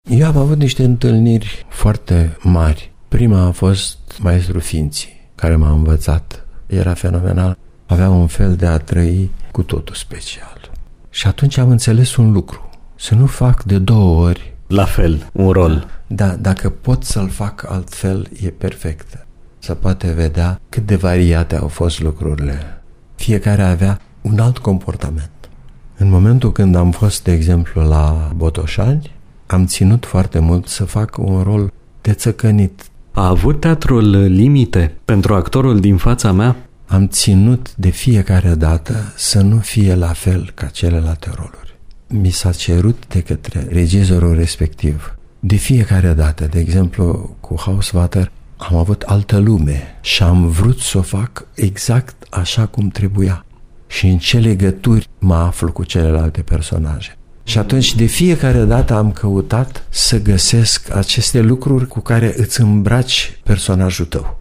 Eu am avut niște întâlniri foarte mari. Prima a fost Maestru Finții, care m-a învățat. Era fenomenal. Avea un fel de a trăi cu totul special. Și atunci am înțeles un lucru. Să nu fac de 2 ori la fel, un rol. Da, dacă pot să-l fac altfel, e perfect. Se poate vedea cât de variate au fost lucrurile. Fiecare avea un alt comportament. În momentul când am fost, de exemplu, la Botoșani, am ținut foarte mult să fac un rol de țăcănit. A avut teatrul limite pentru actorul din fața mea? Am ținut de fiecare dată să nu fie la fel ca celelalte roluri. Mi s-a cerut de către regizorul respectiv. De fiecare dată, de exemplu, cu Hausvater, am avut altă lume și am vrut să o fac exact așa cum trebuia. Și în ce legături mă aflu cu celelalte personaje. Și atunci, de fiecare dată am căutat să găsesc aceste lucruri cu care îți îmbraci personajul tău.